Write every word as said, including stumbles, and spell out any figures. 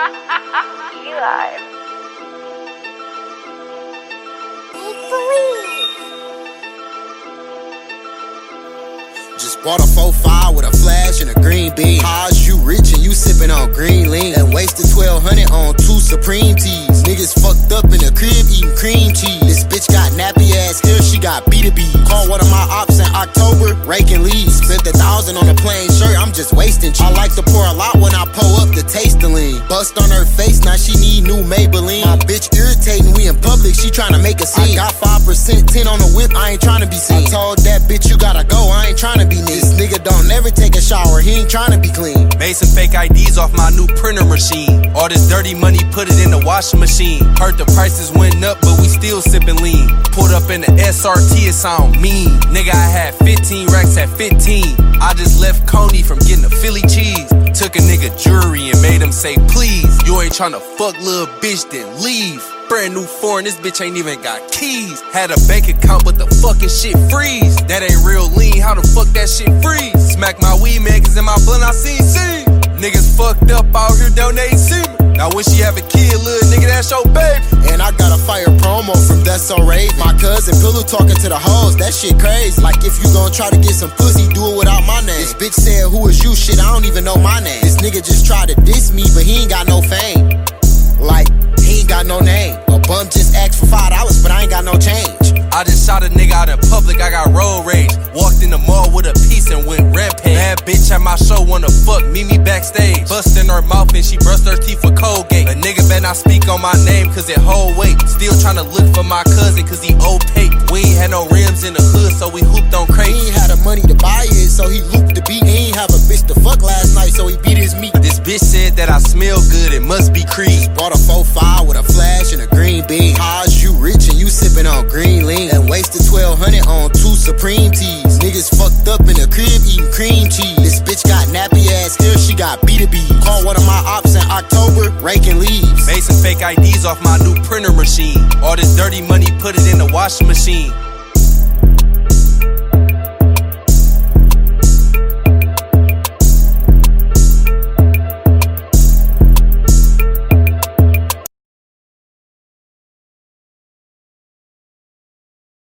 Eli. Make believe. Just bought a four five with a flash and a green bean. How's you rich and you sippin' on green lean? And wasted twelve hundred on two Supreme tees. Niggas fucked up in the crib eating cream cheese. This bitch got nappy ass hair, she got B two B. Called one of my ops in October, raking leaves. Spent a thousand on a plain shirt, I'm just wasting cheese. I like to pour a lot when I pull up to taste the lean. Bust on her face, now she need new Maybelline. My bitch irritating, we in public, she tryna make a scene. I got five percent, ten on the whip, I ain't tryna be seen. I told that bitch you gotta go, I ain't tryna be neat. This nigga don't never take a shower, he ain't tryna be clean. Made some fake I Ds off my new printer machine. All this dirty money, put it in the washing machine. Heard the prices went up, but we still sippin' lean. Pulled up in the S R T, it sound mean. Nigga, I had fifteen racks at fifteen. I just left Coney from getting a Philly cheese. Took a nigga jewelry and made him say please. You ain't tryna fuck little bitch, then leave. Brand new foreign, this bitch ain't even got keys. Had a bank account, but the fucking shit freeze. That ain't real lean, how the fuck that shit freeze? Smack my weed man, cause in my blunt I seen C. Niggas fucked up out here donating semen. Now when she have a kid, little nigga, that's your baby. And I got a fire promo from That's So Raven. My cousin Pillow talking to the hoes, that shit crazy. Like if you gon' try to get some pussy, do it without my name. This bitch said, who is you? Shit, I don't even know my name. This nigga just tried to diss me, but he ain't got no fame. Like, he ain't got no name. A bum just asked for five dollars, but I ain't got no change. I just shot a nigga out in public, I got road rage. Walked in the mall with a piece and went rampage. Bad bitch at my show wanna fuck, meet me backstage. Bust in her mouth and she brushed her teeth with Colgate. A nigga better not speak on my name cause it hold weight. Still tryna look for my cousin cause he opaque. We ain't had no rims in the hood so we hooped on crates. He ain't had the money to buy it so he looped the beat. He ain't have a bitch to fuck last night so he beat his meat. This bitch said that I smell good, it must be Creed. Bought a four five with a flash and a green bean. How's you rich and you sippin' on green lean? And wasted twelve hundred on two Supreme tees. Niggas fucked up in the crib eating cream cheese. This bitch got nappy ass hair, she got B two B. Called one of my ops in October, raking leaves. Made some fake I Ds off my new printer machine. All this dirty money, put it in the washing machine.